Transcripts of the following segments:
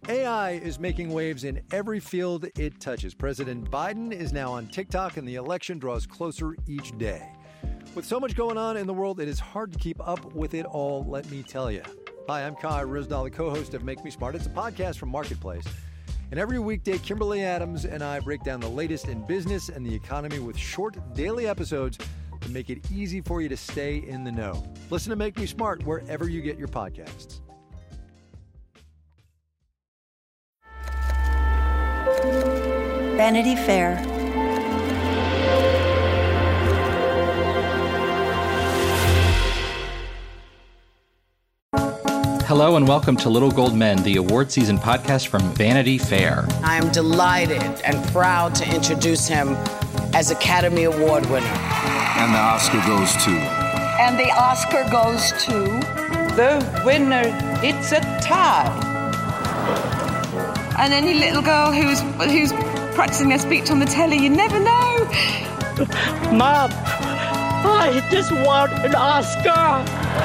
AI is making waves in every field it touches. President Biden is now on TikTok, and the election draws closer each day. With so much going on in the world, it is hard to keep up with it all, let me tell you. Hi, I'm Kai Ryssdal, the co-host of Make Me Smart. It's a podcast from Marketplace. And every weekday, Kimberly Adams and I break down the latest in business and the economy with short daily episodes to make it easy for you to stay in the know. Listen to Make Me Smart wherever you get your podcasts. Vanity Fair. Hello and welcome to Little Gold Men, the award season podcast from Vanity Fair. I am delighted and proud to introduce him as Academy Award winner. And the Oscar goes to... And the Oscar goes to... The winner, it's a tie. And any little girl who's practicing their speech on the telly, you never know. Mom, I just want an Oscar.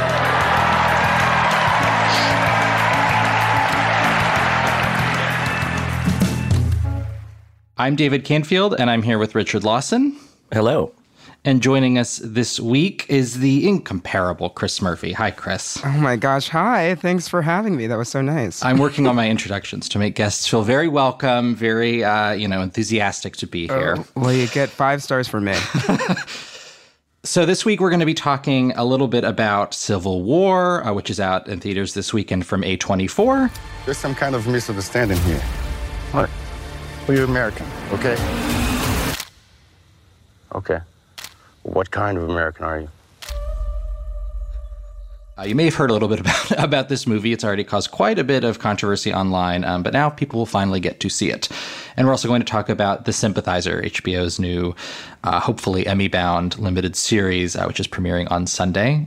I'm David Canfield, and I'm here with Richard Lawson. Hello. And joining us this week is the incomparable Chris Murphy. Hi, Chris. Oh my gosh, hi. Thanks for having me. That was so nice. I'm working on my introductions to make guests feel very welcome, very, enthusiastic to be here. Well, you get 5 stars from me. So this week we're going to be talking a little bit about Civil War, which is out in theaters this weekend from A24. There's some kind of misunderstanding here. What? Well, you're American, okay? Okay. What kind of American are you? You may have heard a little bit about this movie. It's already caused quite a bit of controversy online, but now people will finally get to see it. And we're also going to talk about The Sympathizer, HBO's new, hopefully Emmy-bound limited series, which is premiering on Sunday.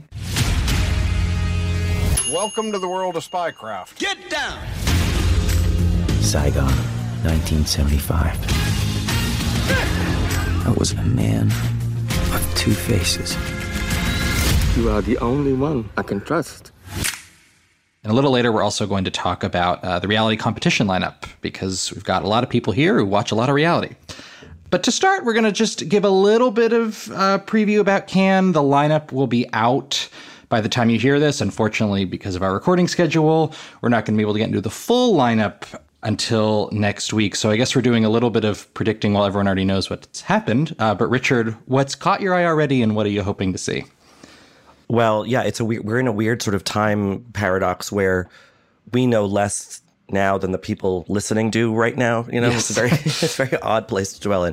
Welcome to the world of spycraft. Get down! Saigon, 1975. I was a man of 2 faces. You are the only one I can trust. And a little later, we're also going to talk about the reality competition lineup, because we've got a lot of people here who watch a lot of reality. But to start, we're going to just give a little bit of preview about Cannes. The lineup will be out by the time you hear this. Unfortunately, because of our recording schedule, we're not going to be able to get into the full lineup until next week. So I guess we're doing a little bit of predicting while everyone already knows what's happened. But Richard, what's caught your eye already, and what are you hoping to see? Well, yeah, we're in a weird sort of time paradox where we know less now than the people listening do right now. You know, yes. It's a very odd place to dwell in.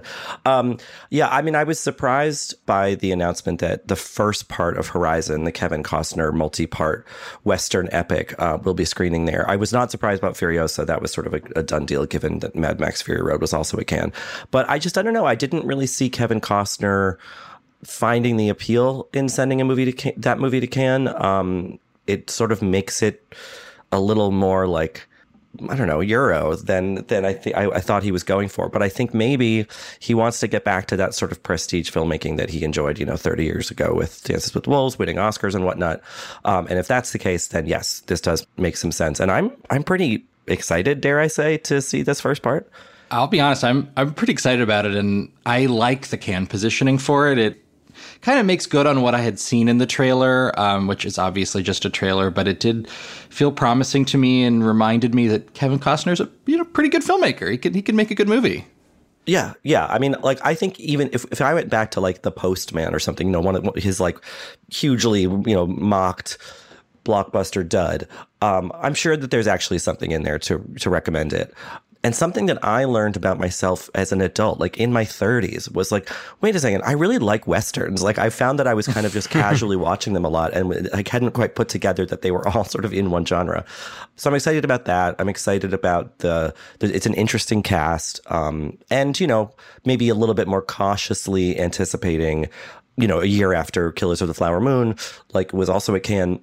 Yeah, I mean, I was surprised by the announcement that the first part of Horizon, the Kevin Costner multi-part Western epic, will be screening there. I was not surprised about Furiosa. That was sort of a done deal, given that Mad Max Fury Road was also at Cannes. But I don't know. I didn't really see Kevin Costner finding the appeal in sending that movie to Cannes. It sort of makes it a little more like, I don't know, Euro than I thought he was going for. But I think maybe he wants to get back to that sort of prestige filmmaking that he enjoyed, 30 years ago with Dances with Wolves, winning Oscars and whatnot. And if that's the case, then yes, this does make some sense. And I'm pretty excited, dare I say, to see this first part. I'll be honest, I'm pretty excited about it, and I like the Cannes positioning for it. It kind of makes good on what I had seen in the trailer, which is obviously just a trailer, but it did feel promising to me and reminded me that Kevin Costner's a pretty good filmmaker. He can make a good movie. Yeah. I mean, like, I think even if I went back to like The Postman or something, one of his like hugely mocked blockbuster dud, I'm sure that there's actually something in there to recommend it. And something that I learned about myself as an adult, like in my 30s, was like, wait a second, I really like Westerns. Like, I found that I was kind of just casually watching them a lot, and I hadn't quite put together that they were all sort of in one genre. So I'm excited about that. I'm excited about it's an interesting cast, and, maybe a little bit more cautiously anticipating, a year after Killers of the Flower Moon, like, was also at Cannes,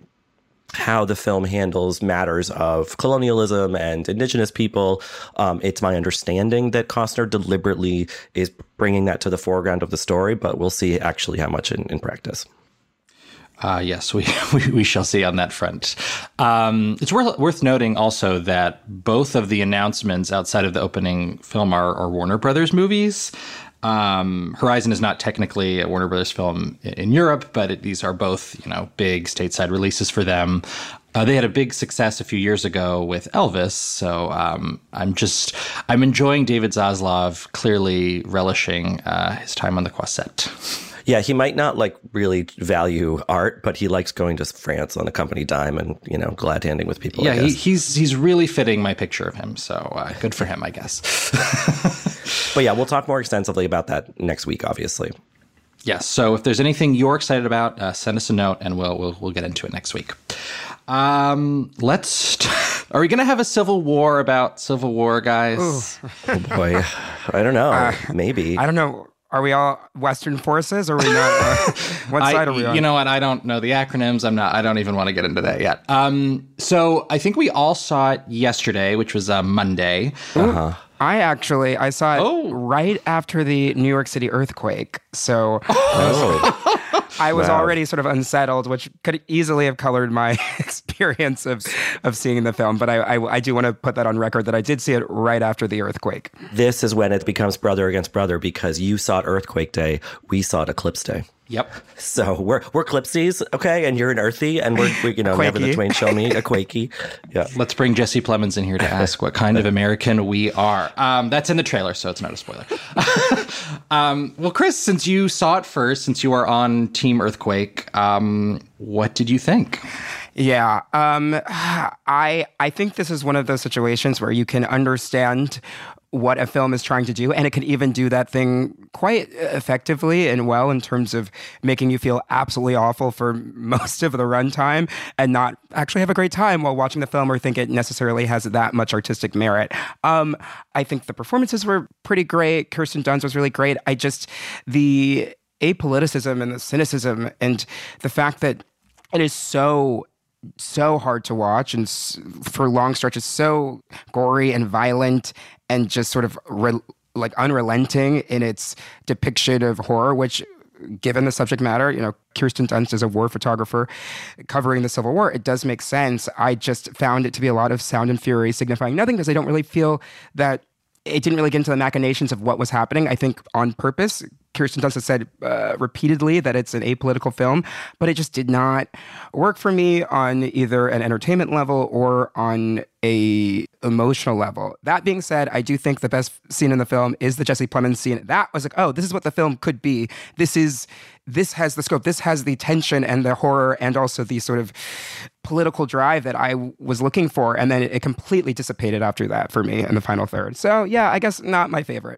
how the film handles matters of colonialism and indigenous people. It's my understanding that Costner deliberately is bringing that to the foreground of the story, but we'll see actually how much in practice. Yes, we shall see on that front. It's worth noting also that both of the announcements outside of the opening film are Warner Brothers movies. Horizon is not technically a Warner Brothers film in Europe, but these are both, big stateside releases for them. They had a big success a few years ago with Elvis, so I'm enjoying David Zaslav clearly relishing his time on the Croisette. Yeah, he might not really value art, but he likes going to France on a company dime and, glad handing with people. Yeah, he's really fitting my picture of him. So good for him, I guess. But yeah, we'll talk more extensively about that next week, obviously. Yes. So if there's anything you're excited about, send us a note and we'll get into it next week. Are we going to have a Civil War about Civil War, guys? Oh boy, I don't know. Maybe. I don't know. Are we all Western forces, or are we not? What side are we on? You know what? I don't know the acronyms. I don't even want to get into that yet. So I think we all saw it yesterday, which was Monday. Uh-huh. I saw it right after the New York City earthquake. So I was already sort of unsettled, which could easily have colored my experience of seeing the film. But I do want to put that on record that I did see it right after the earthquake. This is when it becomes brother against brother, because you saw it Earthquake Day, we saw it Eclipse Day. Yep. So we're Clipsies, okay, and you're an Earthy, and we're never the twain shall meet, a Quakey. Yeah. Let's bring Jesse Plemons in here to ask what kind of American we are. That's in the trailer, so it's not a spoiler. Well, Chris, since you saw it first, since you are on Team Earthquake, what did you think? Yeah, I think this is one of those situations where you can understand what a film is trying to do, and it can even do that thing quite effectively and well in terms of making you feel absolutely awful for most of the runtime and not actually have a great time while watching the film or think it necessarily has that much artistic merit. I think the performances were pretty great. Kirsten Dunst was really great. The apoliticism and the cynicism and the fact that it is so hard to watch and for long stretches so gory and violent and just sort of unrelenting in its depiction of horror, which, given the subject matter, Kirsten Dunst is a war photographer covering the Civil War. It does make sense. I just found it to be a lot of sound and fury signifying nothing, because I don't really feel that it didn't really get into the machinations of what was happening. I think on purpose, Kirsten Dunst has said repeatedly that it's an apolitical film, but it just did not work for me on either an entertainment level or on a emotional level. That being said, I do think the best scene in the film is the Jesse Plemons scene. That was this is what the film could be. This has the scope. This has the tension and the horror and also the sort of political drive that I was looking for. And then it completely dissipated after that for me in the final third. So yeah, I guess not my favorite.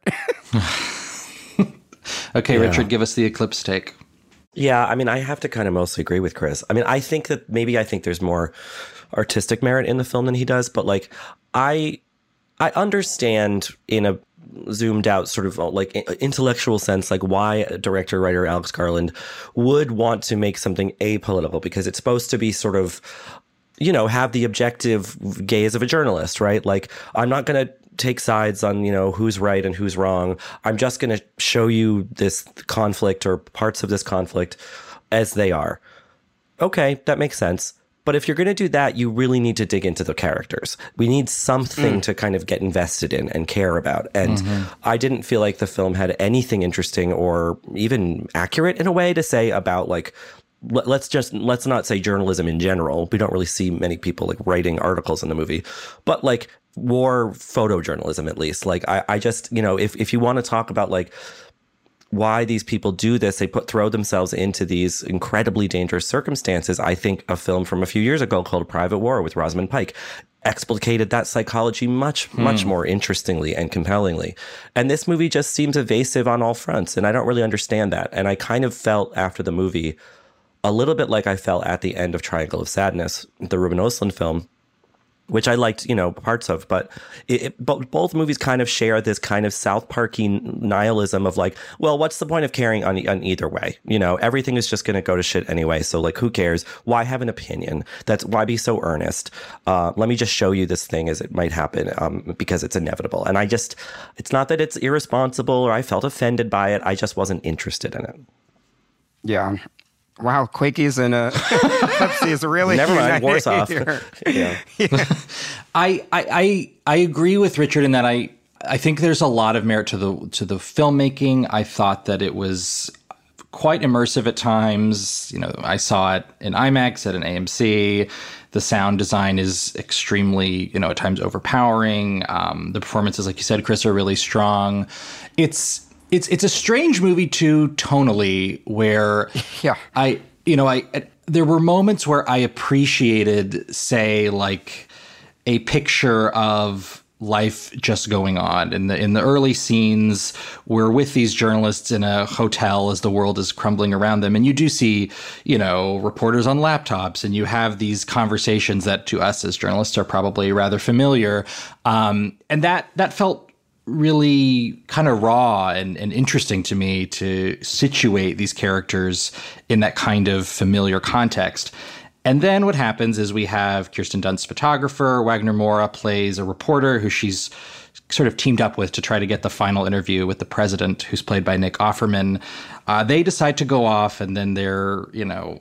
Okay, yeah. Richard, give us the Eclipse take. Yeah, I have to kind of mostly agree with Chris. I think there's more artistic merit in the film than he does, but I understand in a zoomed out sort of intellectual sense, why director-writer Alex Garland would want to make something apolitical, because it's supposed to be sort of, have the objective gaze of a journalist, right? I'm not going to take sides on, who's right and who's wrong. I'm just going to show you this conflict or parts of this conflict as they are. Okay, that makes sense. But if you're going to do that, you really need to dig into the characters. We need something to kind of get invested in and care about. And I didn't feel like the film had anything interesting or even accurate in a way to say about let's not say journalism in general. We don't really see many people writing articles in the movie, but war photojournalism, at least. I just, if you want to talk about why these people do this, they throw themselves into these incredibly dangerous circumstances. I think a film from a few years ago called Private War with Rosamund Pike explicated that psychology much more interestingly and compellingly. And this movie just seems evasive on all fronts, and I don't really understand that. And I kind of felt after the movie a little bit like I felt at the end of Triangle of Sadness, the Ruben Östlund film, which I liked, parts of, but both movies kind of share this kind of South Parky nihilism of well, what's the point of caring on either way? Everything is just going to go to shit anyway. So who cares? Why have an opinion? Why be so earnest? Let me just show you this thing as it might happen because it's inevitable. And it's not that it's irresponsible or I felt offended by it. I just wasn't interested in it. Yeah. Wow, Quakies and Pepsi really never mind. Warsaw. Yeah. I agree with Richard in that I think there's a lot of merit to the filmmaking. I thought that it was quite immersive at times. You know, I saw it in IMAX at an AMC. The sound design is extremely, you know, at times overpowering. The performances, like you said, Chris, are really strong. It's a strange movie too, tonally, where there were moments where I appreciated, say, like a picture of life just going on. In the early scenes, we're with these journalists in a hotel as the world is crumbling around them. And you do see, you know, reporters on laptops, and you have these conversations that to us as journalists are probably rather familiar. And that felt really kind of raw and interesting to me to situate these characters in that kind of familiar context. And then what happens is we have Kirsten Dunst's photographer. Wagner Moura plays a reporter who she's sort of teamed up with to try to get the final interview with the president, who's played by Nick Offerman. They decide to go off, and then they're, you know,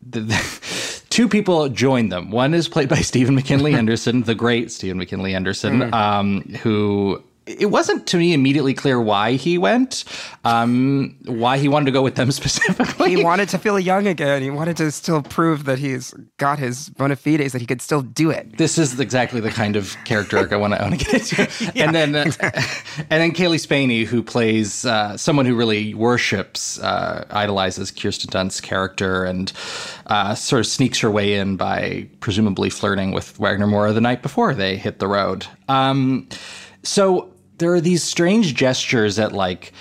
two people join them. One is played by Stephen McKinley Henderson, the great Stephen McKinley Henderson, who... It wasn't to me immediately clear why he went, why he wanted to go with them specifically. He wanted to feel young again. He wanted to still prove that he's got his bona fides, that he could still do it. This is exactly the kind of character arc I want to get into. Yeah, and then Kaylee Spaney, who plays someone who really worships, idolizes Kirsten Dunst's character, and sort of sneaks her way in by presumably flirting with Wagner Moura the night before they hit the road. So there are these strange gestures at like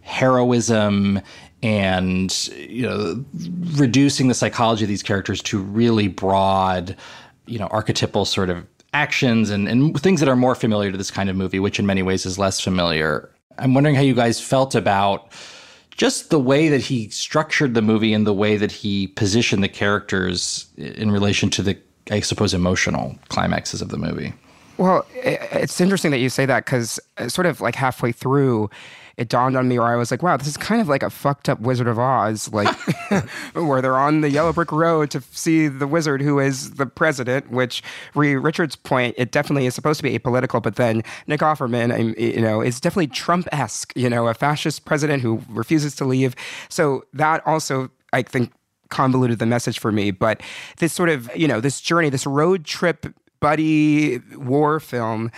heroism and, you know, reducing the psychology of these characters to really broad, you know, archetypal sort of actions and things that are more familiar to this kind of movie, which in many ways is less familiar. I'm wondering how you guys felt about just the way that he structured the movie and the way that he positioned the characters in relation to the, I suppose, emotional climaxes of the movie. Well, it's interesting that you say that, because sort of like halfway through, it dawned on me where I was like, wow, this is kind of like a fucked up Wizard of Oz, like where they're on the yellow brick road to see the wizard who is the president, which Richard's point, it definitely is supposed to be apolitical, but then Nick Offerman, you know, is definitely Trump-esque, you know, a fascist president who refuses to leave. So that also, I think, convoluted the message for me. But this sort of, you know, this journey, this road trip buddy war film,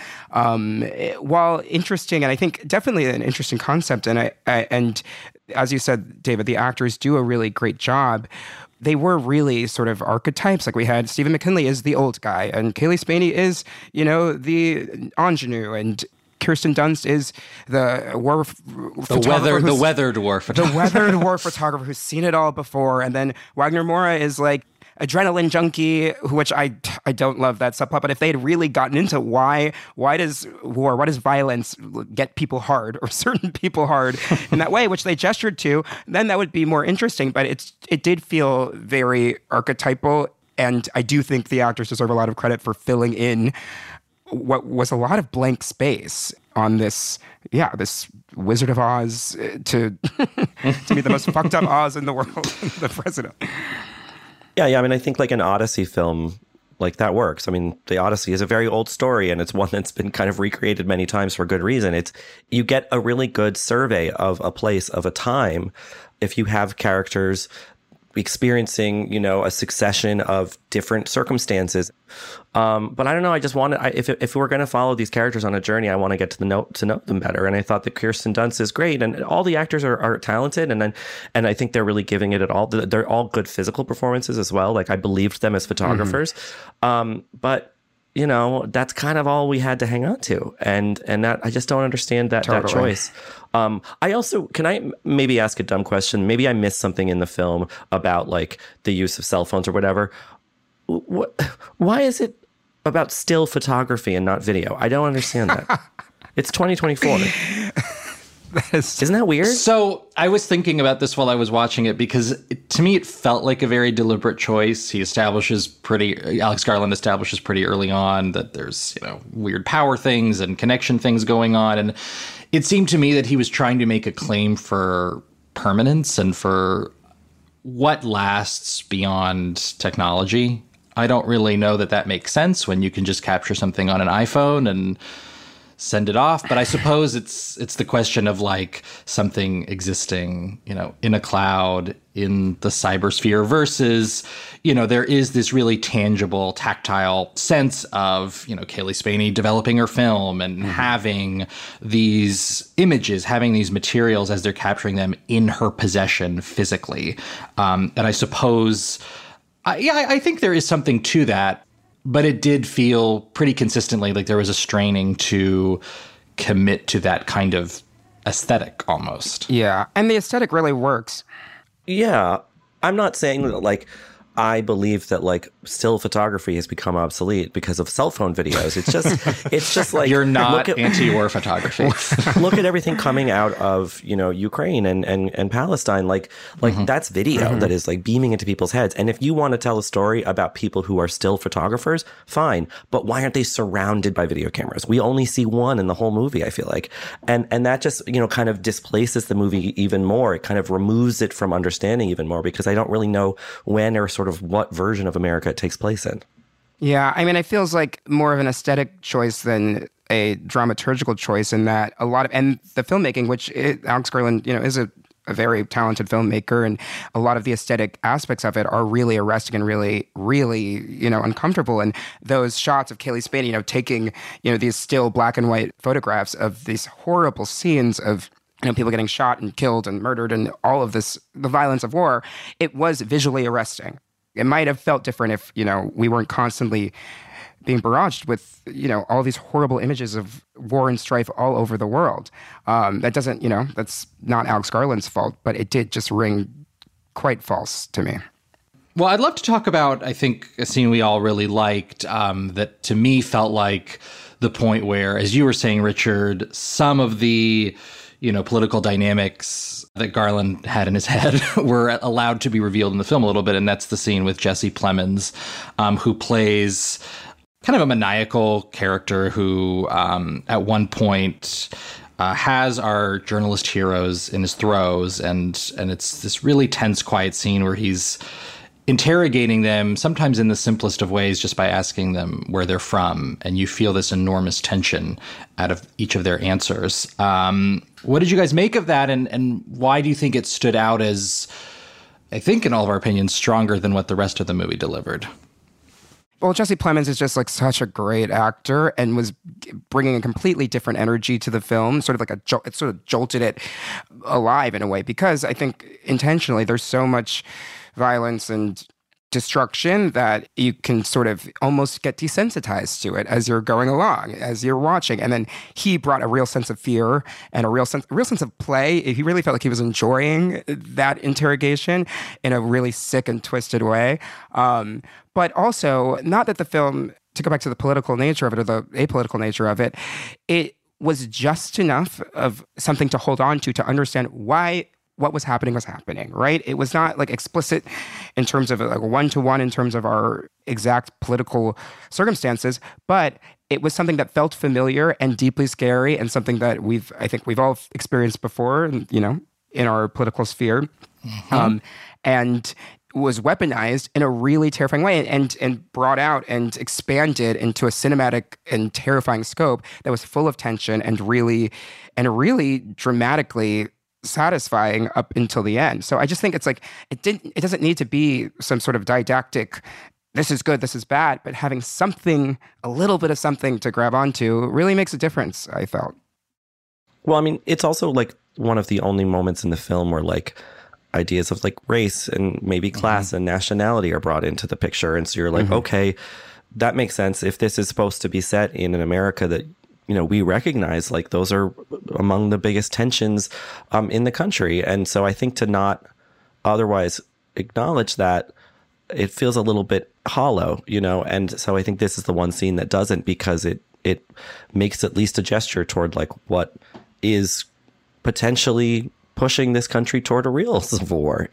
while interesting, and I think definitely an interesting concept, and and as you said, David, the actors do a really great job. They were really sort of archetypes. Like we had Stephen McKinley is the old guy, and Kaylee Spaney is, you know, the ingenue, and Kirsten Dunst is the war photographer, the weathered war photographer. The weathered war photographer who's seen it all before, and then Wagner Moura is like adrenaline junkie, which I don't love that subplot. But if they had really gotten into why does violence get people hard, or certain people hard in that way, which they gestured to, then that would be more interesting. But it did feel very archetypal, and I do think the actors deserve a lot of credit for filling in what was a lot of blank space on this Wizard of Oz to be the most fucked up Oz in the world, the president. Yeah. I mean, I think like an Odyssey film, like that works. I mean, the Odyssey is a very old story, and it's one that's been kind of recreated many times for good reason. You get a really good survey of a place, of a time, if you have characters experiencing, you know, a succession of different circumstances. But I don't know. I just wanted, if we're going to follow these characters on a journey, I want to get to know them better. And I thought that Kirsten Dunst is great, and all the actors are talented, and I think they're really giving it all. They're all good physical performances as well. Like I believed them as photographers, but you know, that's kind of all we had to hang on to, and that I just don't understand that choice. I also, can I maybe ask a dumb question? Maybe I missed something in the film about like the use of cell phones or whatever. Why is it about still photography and not video? I don't understand that. It's 2024. Isn't that weird? So I was thinking about this while I was watching it, because to me it felt like a very deliberate choice. Alex Garland establishes pretty early on that there's, you know, weird power things and connection things going on. And it seemed to me that he was trying to make a claim for permanence and for what lasts beyond technology? I don't really know that makes sense when you can just capture something on an iPhone and send it off. But I suppose it's the question of like something existing, in a cloud, in the cybersphere versus, there is this really tangible, tactile sense of, Kaylee Spaney developing her film and having these images, having these materials as they're capturing them in her possession physically. And I suppose, I think there is something to that. But it did feel pretty consistently like there was a straining to commit to that kind of aesthetic almost. Yeah, and the aesthetic really works. Yeah, I'm not saying that, like, I believe that, like, still photography has become obsolete because of cell phone videos. It's just like... You're not anti-war photography. Look at everything coming out of, Ukraine and Palestine. Like that's video that is, like, beaming into people's heads. And if you want to tell a story about people who are still photographers, fine. But why aren't they surrounded by video cameras? We only see one in the whole movie, I feel like. And that just, kind of displaces the movie even more. It kind of removes it from understanding even more because I don't really know when or sort of what version of America it takes place in. Yeah, I mean, it feels like more of an aesthetic choice than a dramaturgical choice in that and the filmmaking, which Alex Garland, is a very talented filmmaker, and a lot of the aesthetic aspects of it are really arresting and really, really, uncomfortable. And those shots of Kaylee Spaney, taking, these still black and white photographs of these horrible scenes of people getting shot and killed and murdered and all of this, the violence of war, it was visually arresting. It might have felt different if, we weren't constantly being barraged with, all these horrible images of war and strife all over the world. That doesn't, that's not Alex Garland's fault, but it did just ring quite false to me. Well, I'd love to talk about, I think, a scene we all really liked that to me felt like the point where, as you were saying, Richard, some of the, political dynamics that Garland had in his head were allowed to be revealed in the film a little bit. And that's the scene with Jesse Plemons, who plays kind of a maniacal character who at one point has our journalist heroes in his throes. And it's this really tense, quiet scene where he's interrogating them, sometimes in the simplest of ways, just by asking them where they're from. And you feel this enormous tension out of each of their answers. What did you guys make of that? And why do you think it stood out as, I think in all of our opinions, stronger than what the rest of the movie delivered? Well, Jesse Plemons is just like such a great actor and was bringing a completely different energy to the film, sort of like it sort of jolted it alive in a way, because I think intentionally there's so much violence and destruction that you can sort of almost get desensitized to it as you're going along, as you're watching. And then he brought a real sense of fear and a real sense of play. He really felt like he was enjoying that interrogation in a really sick and twisted way. But also, not that the film, to go back to the political nature of it or the apolitical nature of it, it was just enough of something to hold on to understand why what was happening, right? It was not like explicit in terms of like one-to-one in terms of our exact political circumstances, but it was something that felt familiar and deeply scary and something that I think we've all experienced before, in our political sphere. And was weaponized in a really terrifying way and brought out and expanded into a cinematic and terrifying scope that was full of tension and really dramatically satisfying up until the end. So I just think it's like it doesn't need to be some sort of didactic, this is good, this is bad, but having something, a little bit of something to grab onto really makes a difference, I felt. Well, I mean, it's also like one of the only moments in the film where like ideas of like race and maybe class and nationality are brought into the picture. And so you're like, okay, that makes sense. If this is supposed to be set in an America that, we recognize, like those are among the biggest tensions in the country. And so I think to not otherwise acknowledge that, it feels a little bit hollow, and so I think this is the one scene that doesn't, because it makes at least a gesture toward like what is potentially pushing this country toward a real civil war,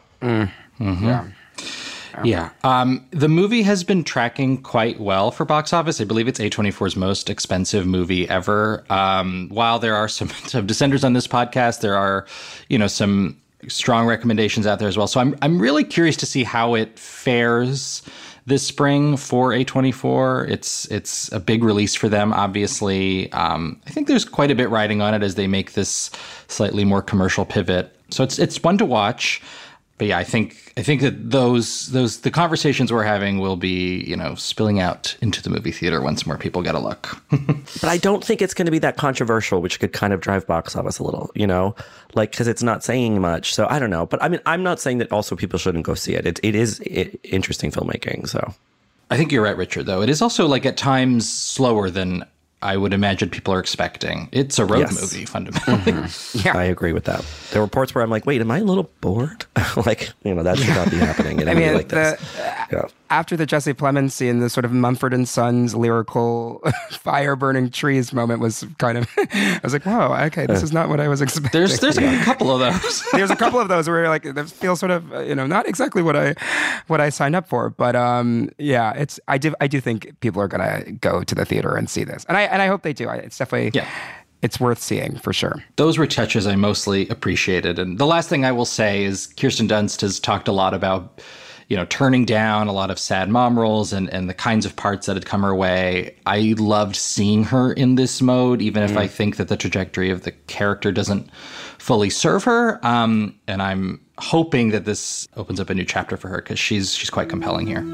Yeah. The movie has been tracking quite well for box office. I believe it's A24's most expensive movie ever. While there are some dissenters on this podcast, there are, some strong recommendations out there as well. So I'm really curious to see how it fares this spring for A24. It's a big release for them, obviously. I think there's quite a bit riding on it as they make this slightly more commercial pivot. So it's one to watch. But yeah, I think that the conversations we're having will be, spilling out into the movie theater once more people get a look. But I don't think it's going to be that controversial, which could kind of drive box office a little, because it's not saying much. So I don't know. But I mean, I'm not saying that also people shouldn't go see it. It is interesting filmmaking. So I think you're right, Richard, though. It is also at times slower than I would imagine people are expecting. It's a road movie, fundamentally. Mm-hmm. Yeah, I agree with that. There were reports where I'm like, wait, am I a little bored? That should not be happening in a movie like this. After the Jesse Plemons scene, the sort of Mumford & Sons lyrical fire-burning trees moment was kind of, I was like, whoa, okay, this is not what I was expecting. There's a couple of those. There's a couple of those where that feels sort of, not exactly what I signed up for. But I do think people are going to go to the theater and see this. And I hope they do. It's definitely... Yeah. It's worth seeing for sure. Those were touches I mostly appreciated. And the last thing I will say is Kirsten Dunst has talked a lot about, turning down a lot of sad mom roles and the kinds of parts that had come her way. I loved seeing her in this mode, even if I think that the trajectory of the character doesn't fully serve her. And I'm hoping that this opens up a new chapter for her because she's quite compelling here.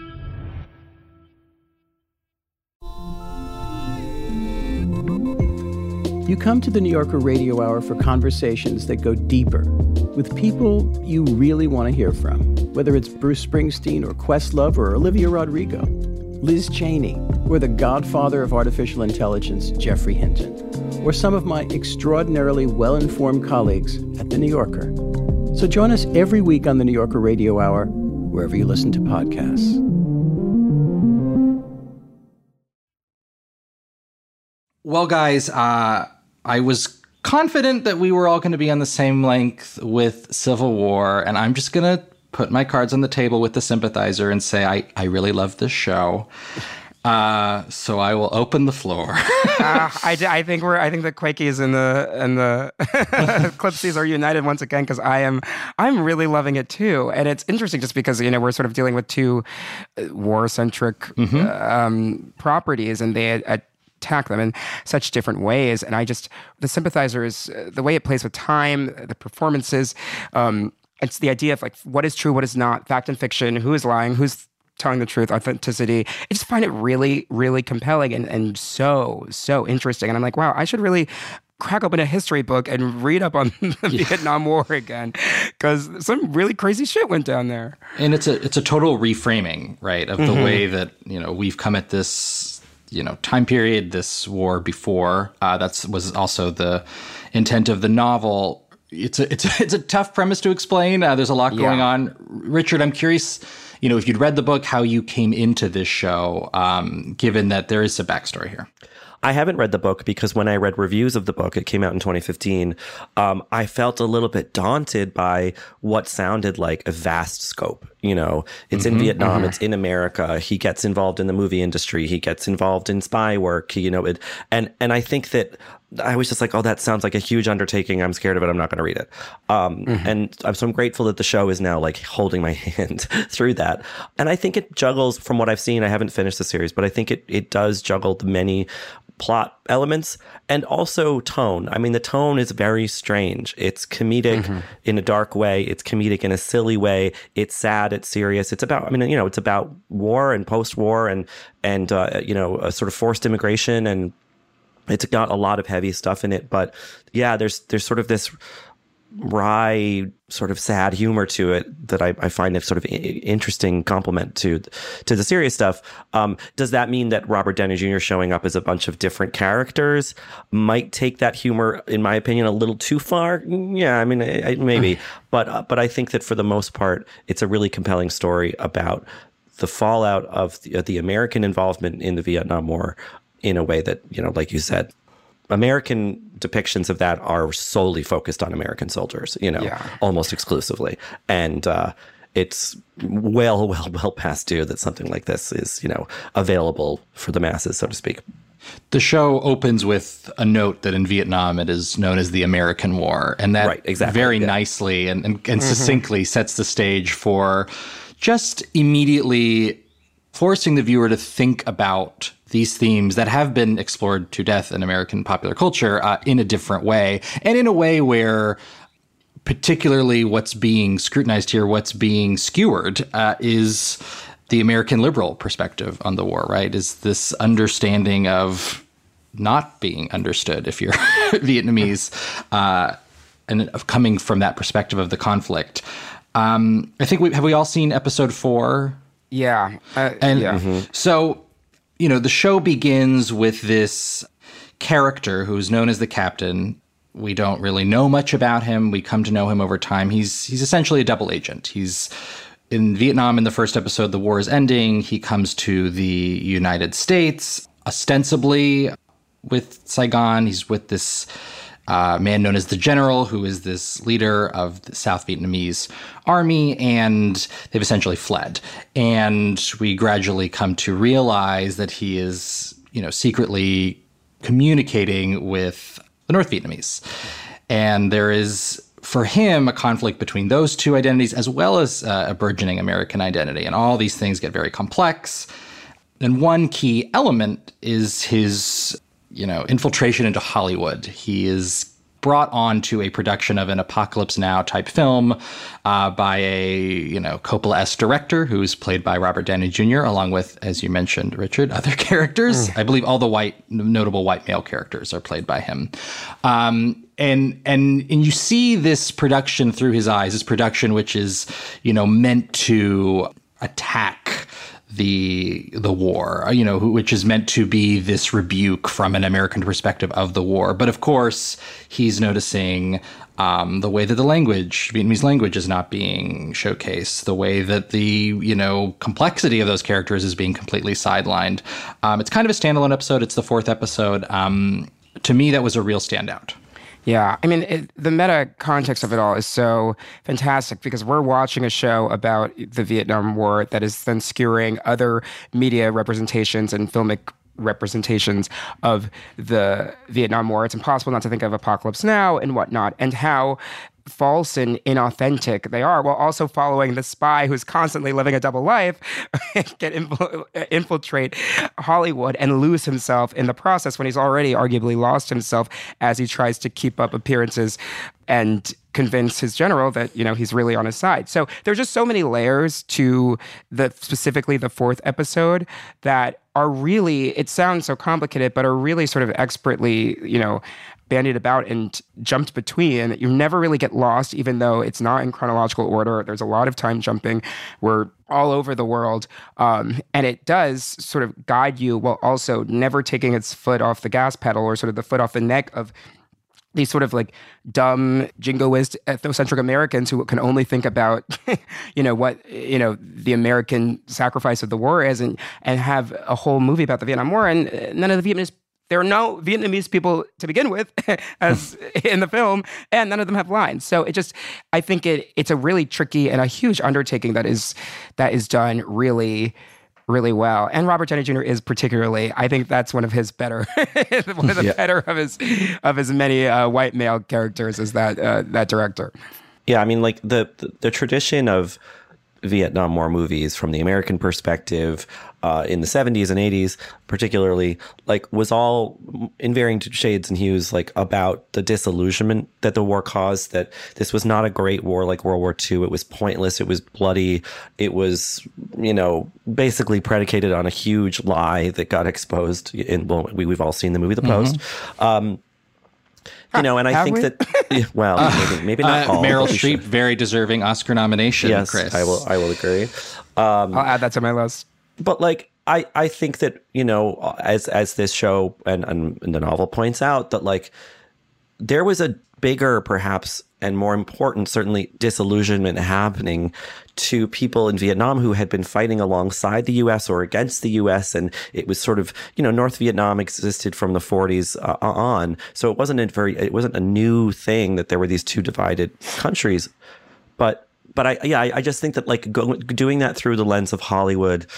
You come to the New Yorker Radio Hour for conversations that go deeper with people you really want to hear from, whether it's Bruce Springsteen or Questlove or Olivia Rodrigo, Liz Cheney, or the godfather of artificial intelligence, Geoffrey Hinton, or some of my extraordinarily well-informed colleagues at The New Yorker. So join us every week on the New Yorker Radio Hour, wherever you listen to podcasts. Well, guys, I was confident that we were all going to be on the same length with Civil War, and I'm just going to put my cards on the table with the sympathizer and say I really love this show. So I will open the floor. I think the Quakies and the Clipsies are united once again because I'm really loving it too, and it's interesting just because we're sort of dealing with two war-centric properties, and they attack them in such different ways. And the sympathizer is the way it plays with time, the performances. It's the idea of what is true, what is not, fact and fiction, who is lying, who's telling the truth, authenticity. I just find it really, really compelling and so interesting. And I'm like, wow, I should really crack open a history book and read up on the Vietnam War again, because some really crazy shit went down there. And it's a total reframing, right, of the way that we've come at this time period, this war before. That was also the intent of the novel. It's a tough premise to explain. There's a lot going on. Richard, I'm curious, if you'd read the book, how you came into this show, given that there is a backstory here. I haven't read the book because when I read reviews of the book, it came out in 2015, I felt a little bit daunted by what sounded like a vast scope. It's in Vietnam, it's in America. He gets involved in the movie industry. He gets involved in spy work, and I think that I was just like, oh, that sounds like a huge undertaking. I'm scared of it. I'm not going to read it. And so I'm grateful that the show is now holding my hand through that. And I think it juggles, from what I've seen, I haven't finished the series, but I think it does juggle the many plot elements and also tone. I mean, the tone is very strange. It's comedic in a dark way. It's comedic in a silly way. It's sad. It's serious. It's about, it's about war and post-war and a sort of forced immigration, and it's got a lot of heavy stuff in it. But yeah, there's sort of this wry, sort of sad humor to it that I find a sort of interesting complement to the serious stuff. Does that mean that Robert Downey Jr. showing up as a bunch of different characters might take that humor, in my opinion, a little too far? Yeah, maybe. But I think that for the most part, it's a really compelling story about the fallout of the American involvement in the Vietnam War in a way that, like you said, American depictions of that are solely focused on American soldiers, almost exclusively. And it's well past due that something like this is, available for the masses, so to speak. The show opens with a note that in Vietnam it is known as the American War. And that very nicely and succinctly sets the stage for just immediately forcing the viewer to think about these themes that have been explored to death in American popular culture in a different way, and in a way where particularly what's being scrutinized here, what's being skewered, is the American liberal perspective on the war, right? Is this understanding of not being understood if you're Vietnamese, and of coming from that perspective of the conflict. I think have we all seen episode 4? Yeah. So, the show begins with this character who's known as the captain. We don't really know much about him. We come to know him over time. He's essentially a double agent. He's in Vietnam in the first episode. The war is ending. He comes to the United States, ostensibly with Saigon. He's with this man known as the General, who is this leader of the South Vietnamese army, and they've essentially fled. And we gradually come to realize that he is, secretly communicating with the North Vietnamese. And there is, for him, a conflict between those two identities, as well as a burgeoning American identity. And all these things get very complex. And one key element is his infiltration into Hollywood. He is brought on to a production of an Apocalypse Now type film by a, Coppola-esque director who's played by Robert Downey Jr., along with, as you mentioned, Richard, other characters. I believe all the notable white male characters are played by him. And you see this production through his eyes, this production which is, meant to attack the war, which is meant to be this rebuke from an American perspective of the war. But of course, he's noticing the way that the Vietnamese language is not being showcased, the way that the, complexity of those characters is being completely sidelined. It's kind of a standalone episode. It's the 4th episode. To me, that was a real standout. Yeah, I mean, the meta context of it all is so fantastic because we're watching a show about the Vietnam War that is then skewering other media representations and filmic representations of the Vietnam War. It's impossible not to think of Apocalypse Now and whatnot, and how false and inauthentic they are, while also following the spy who's constantly living a double life can infiltrate Hollywood and lose himself in the process when he's already arguably lost himself as he tries to keep up appearances and convince his general that, he's really on his side. So there's just so many layers to specifically the 4th episode that are really, it sounds so complicated, but are really sort of expertly, bandied about and jumped between. You never really get lost, even though it's not in chronological order. There's a lot of time jumping. We're all over the world. And it does sort of guide you while also never taking its foot off the gas pedal or sort of the foot off the neck of these sort of like dumb, jingoist, ethnocentric Americans who can only think about, what, the American sacrifice of the war is and have a whole movie about the Vietnam War. And none of the Vietnamese, there are no Vietnamese people to begin with, as in the film, and none of them have lines. So I think it's a really tricky and a huge undertaking that is done really, really well. And Robert Downey Jr. is particularly, I think that's one of his better, better of his many white male characters is that director. Yeah, I mean, like the tradition of Vietnam War movies from the American perspective in the 70s and 80s, particularly, like was all in varying shades and hues, like about the disillusionment that the war caused, that this was not a great war like World War II. It was pointless. It was bloody. It was, basically predicated on a huge lie that got exposed. We've all seen the movie The Post. And I think that, well, maybe not all. Meryl Streep, very deserving Oscar nomination, yes, Chris. I will agree. I'll add that to my list. But like, I think that, as this show and the novel points out, that like there was a bigger, perhaps, and more important, certainly, disillusionment happening to people in Vietnam who had been fighting alongside the U.S. or against the U.S. And it was sort of, North Vietnam existed from the 40s on. So it wasn't a new thing that there were these two divided countries. But I just think that like doing that through the lens of Hollywood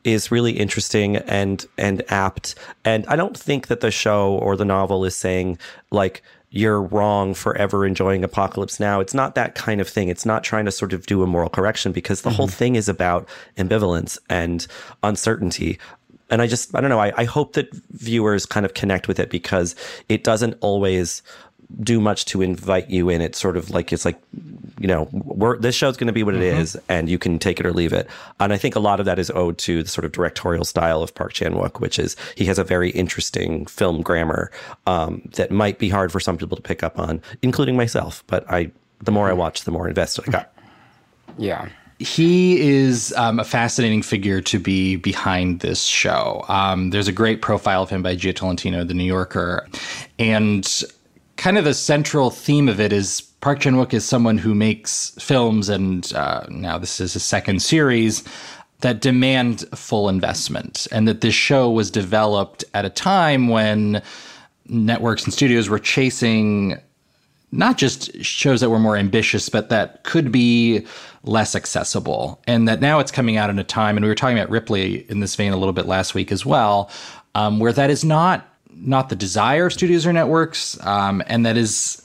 is really interesting and apt. And I don't think that the show or the novel is saying like you're wrong for ever enjoying Apocalypse Now. It's not that kind of thing. It's not trying to sort of do a moral correction, because the whole thing is about ambivalence and uncertainty. And I don't know. I hope that viewers kind of connect with it, because it doesn't always do much to invite you in. It's sort of like, it's like, this show's going to be what it is, and you can take it or leave it. And I think a lot of that is owed to the sort of directorial style of Park Chan-wook, which is he has a very interesting film grammar that might be hard for some people to pick up on, including myself. But the more I watch, the more invested I got. Yeah. He is a fascinating figure to be behind this show. There's a great profile of him by Gia Tolentino, The New Yorker. And kind of the central theme of it is Park Chan-wook is someone who makes films, and now this is his second series, that demand full investment. And that this show was developed at a time when networks and studios were chasing not just shows that were more ambitious, but that could be less accessible. And that now it's coming out in a time, and we were talking about Ripley in this vein a little bit last week as well, where that is not the desire of studios or networks, and that is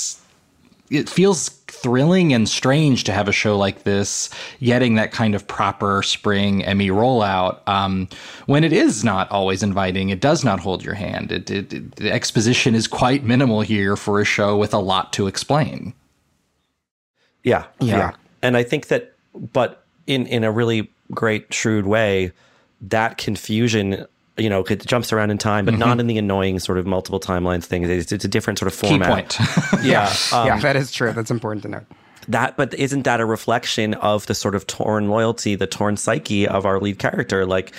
it feels thrilling and strange to have a show like this getting that kind of proper spring Emmy rollout when it is not always inviting. It does not hold your hand. The exposition is quite minimal here for a show with a lot to explain. Yeah. And I think that, but in a really great, shrewd way, that confusion, it jumps around in time, but not in the annoying sort of multiple timelines thing. It's a different sort of format. Key point. Yeah, that is true. That's important to note. But isn't that a reflection of the sort of torn loyalty, the torn psyche of our lead character? Like,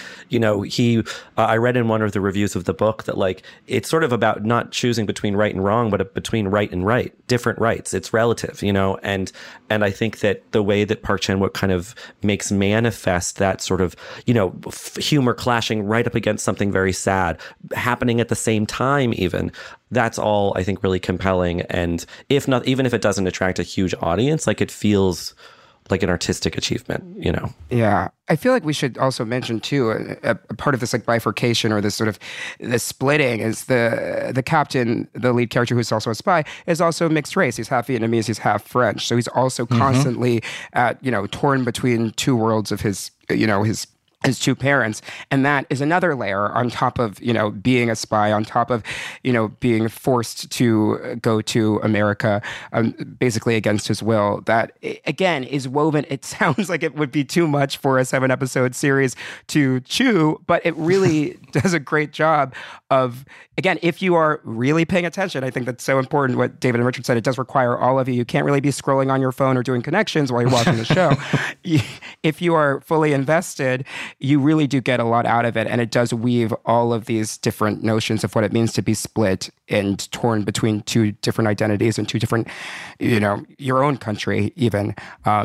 I read in one of the reviews of the book that like, it's sort of about not choosing between right and wrong, but between right and right, different rights. It's relative, and I think that the way that Park Chan-wook kind of makes manifest that sort of, humor clashing right up against something very sad happening at the same time, even, that's all I think really compelling. And even if it doesn't attract a huge audience, like it feels like an artistic achievement, Yeah. I feel like we should also mention too, a part of this like bifurcation or this sort of the splitting is the captain, the lead character who's also a spy, is also mixed race. He's half Vietnamese, he's half French. So he's also constantly torn between two worlds of his two parents. And that is another layer on top of, being a spy, on top of, being forced to go to America, basically against his will. That, again, is woven. It sounds like it would be too much for a 7-episode series to chew, but it really does a great job of, again, if you are really paying attention, I think that's so important what David and Richard said. It does require all of you. You can't really be scrolling on your phone or doing connections while you're watching the show. If you are fully invested, you really do get a lot out of it. And it does weave all of these different notions of what it means to be split and torn between two different identities and two different, your own country even,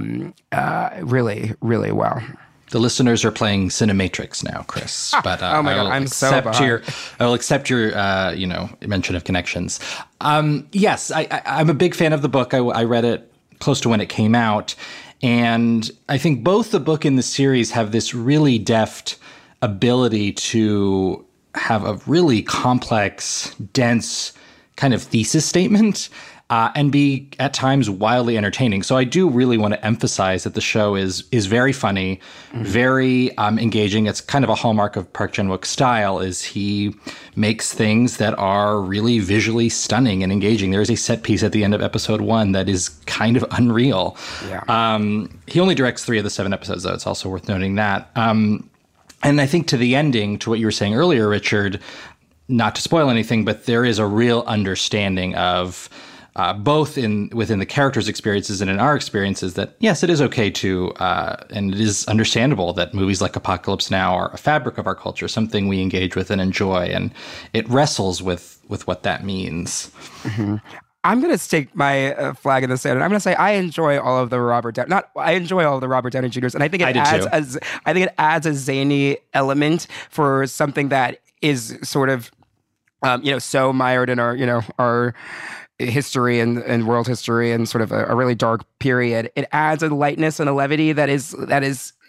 really, really well. The listeners are playing Cinematrix now, Chris. But oh my God, I'm so behind. I will accept your, mention of connections. Yes, I'm a big fan of the book. I read it close to when it came out. And I think both the book and the series have this really deft ability to have a really complex, dense kind of thesis statement and be at times wildly entertaining. So I do really want to emphasize that the show is very funny, very engaging. It's kind of a hallmark of Park Chan-wook's style is he makes things that are really visually stunning and engaging. There is a set piece at the end of episode 1 that is kind of unreal. Yeah. He only directs 3 of the 7 episodes, though. It's also worth noting that. And I think to the ending, to what you were saying earlier, Richard, not to spoil anything, but there is a real understanding of both within the characters' experiences and in our experiences that, yes, it is okay to, and it is understandable that movies like Apocalypse Now are a fabric of our culture, something we engage with and enjoy, and it wrestles with what that means. Mm-hmm. I'm going to stake my flag in the sand, and I'm going to say I enjoy all of the Robert Downey. I enjoy all of the Robert Downey Jr.'s, and I think it adds a zany element for something that is sort of, so mired in our history and world history and sort of a really dark period. It adds a lightness and a levity that is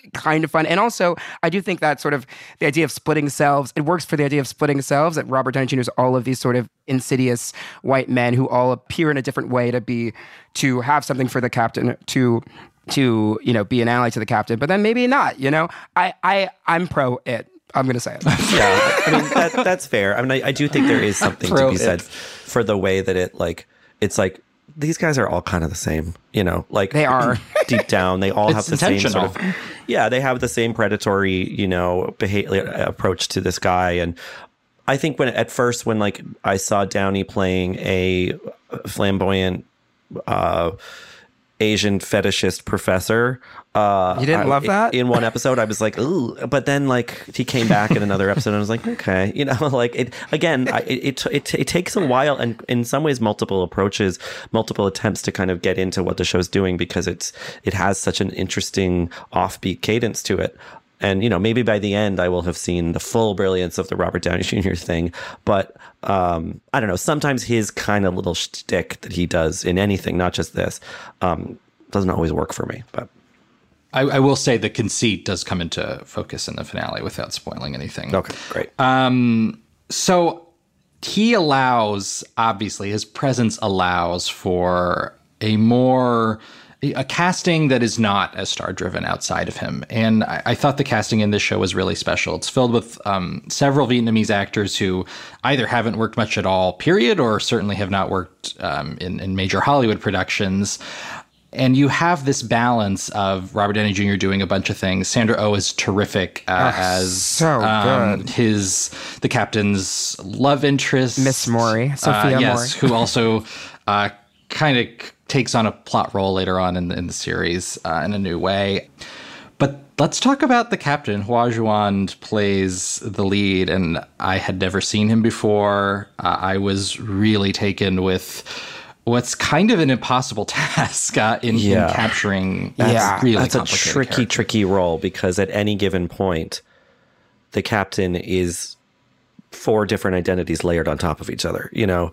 kind of fun. And also, I do think that sort of the idea of splitting selves, it works for the idea of splitting selves, that Robert Downey Jr. is all of these sort of insidious white men who all appear in a different way to have something for the captain, to be an ally to the captain, but then maybe not, I'm pro it. I'm going to say it. Yeah, I mean, that's fair. I mean, I do think there is something to be said for the way that it's like, these guys are all kind of the same, like they are deep down. They all have the same sort of, they have the same predatory, behavior approach to this guy. And I think at first when like I saw Downey playing a flamboyant, Asian fetishist professor. You didn't love that? In one episode, I was like, ooh. But then, like, he came back in another episode, and I was like, okay. Like, it takes a while, and in some ways, multiple approaches, multiple attempts to kind of get into what the show's doing, because it has such an interesting offbeat cadence to it. And, maybe by the end, I will have seen the full brilliance of the Robert Downey Jr. thing. But I don't know. Sometimes his kind of little shtick that he does in anything, not just this, doesn't always work for me. But I will say the conceit does come into focus in the finale without spoiling anything. Okay, great. So he allows, obviously, his presence allows for a casting that is not as star-driven outside of him. And I thought the casting in this show was really special. It's filled with several Vietnamese actors who either haven't worked much at all, period, or certainly have not worked in major Hollywood productions. And you have this balance of Robert Downey Jr. doing a bunch of things. Sandra Oh is terrific as so good. The captain's love interest. Miss Maury, Sophia yes, Maury. who also kind of takes on a plot role later on in the series in a new way. But let's talk about the captain. Hua Zhuan plays the lead, and I had never seen him before. I was really taken with what's kind of an impossible task in capturing that's a tricky role, because at any given point, the captain is 4 different identities layered on top of each other,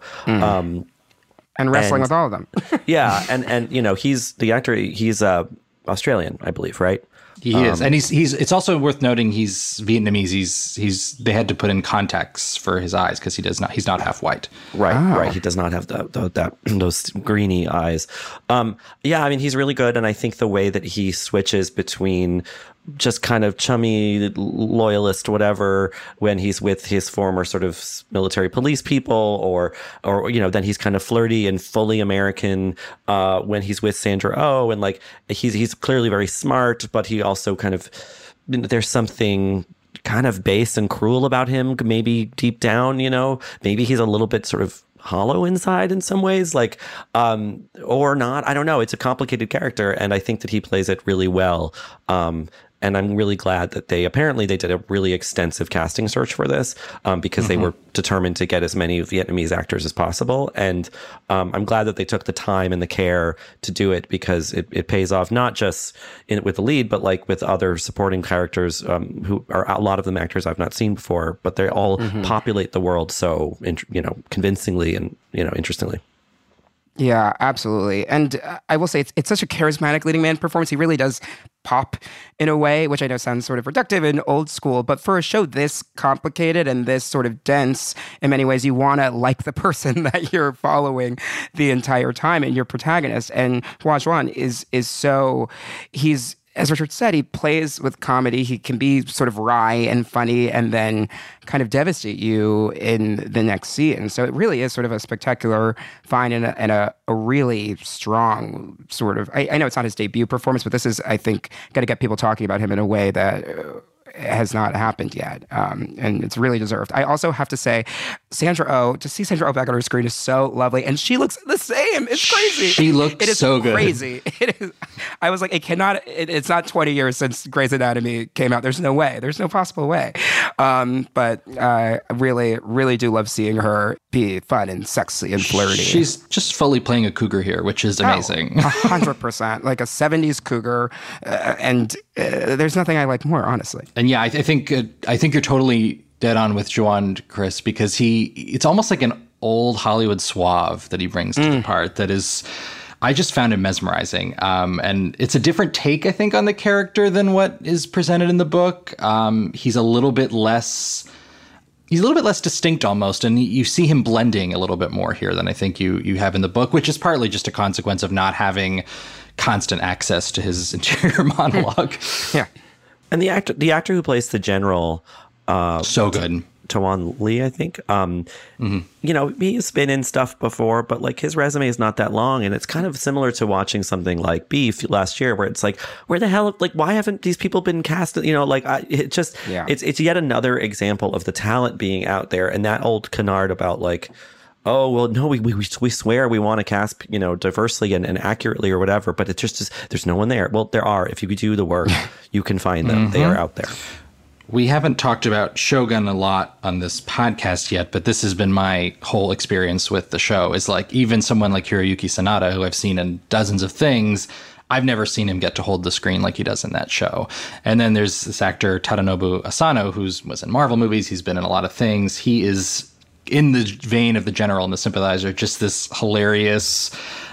and wrestling with all of them. and he's the actor. He's Australian, I believe, right? He is, and he's. It's also worth noting he's Vietnamese. They had to put in contacts for his eyes because he's not half white. Right. He does not have those greeny eyes. I mean, he's really good, and I think the way that he switches between just kind of chummy loyalist whatever when he's with his former sort of military police people, or then he's kind of flirty and fully American when he's with Sandra Oh, and like he's clearly very smart, but he also kind of, there's something kind of base and cruel about him, maybe deep down, maybe he's a little bit sort of hollow inside in some ways, like or not, I don't know. It's a complicated character, and I think that he plays it really well. And I'm really glad that they did a really extensive casting search for this, because they were determined to get as many Vietnamese actors as possible. And I'm glad that they took the time and the care to do it, because it pays off, not just with the lead, but like with other supporting characters who are a lot of them actors I've not seen before, but they all populate the world so convincingly and interestingly. Yeah, absolutely. And I will say it's such a charismatic leading man performance. He really does pop in a way, which I know sounds sort of reductive and old school, but for a show this complicated and this sort of dense, in many ways, you want to like the person that you're following the entire time and your protagonist. And Hua Zhuan is so, he's, as Richard said, he plays with comedy. He can be sort of wry and funny and then kind of devastate you in the next scene. So it really is sort of a spectacular find and a really strong sort of, I know it's not his debut performance, but this is, I think, going to get people talking about him in a way that has not happened yet. And it's really deserved. I also have to say, Sandra Oh, to see Sandra Oh back on her screen is so lovely. And she looks the same. It's crazy. She looks so good. Crazy. It is. I was like, it's not 20 years since Grey's Anatomy came out. There's no way. There's no possible way. But I really, really do love seeing her be fun and sexy and flirty. She's just fully playing a cougar here, which is amazing. 100%. Like a 70s cougar. And there's nothing I like more, honestly. And yeah, I think you're totally dead on with Zhuan, Chris, because it's almost like an old Hollywood suave that he brings to the part that is, I just found him mesmerizing. And it's a different take, I think, on the character than what is presented in the book. He's a little bit less distinct almost, and you see him blending a little bit more here than I think you have in the book, which is partly just a consequence of not having constant access to his interior monologue. Yeah. And the actor who plays the general, so good. Tawan Lee, I think. You know, he's been in stuff before, but like his resume is not that long, and it's kind of similar to watching something like Beef last year, where it's like, where the hell, like, why haven't these people been cast? You know, like, it's yet another example of the talent being out there, and that old canard about like, oh, well, no, we swear we want to cast, you know, diversely and accurately or whatever, but it's just there's no one there. Well, there are. If you do the work, you can find them. They are out there. We haven't talked about Shogun a lot on this podcast yet, but this has been my whole experience with the show. Is like, even someone like Hiroyuki Sanada, who I've seen in dozens of things, I've never seen him get to hold the screen like he does in that show. And then there's this actor, Tadanobu Asano, who was in Marvel movies. He's been in a lot of things. He is in the vein of the General and the Sympathizer, just this hilarious,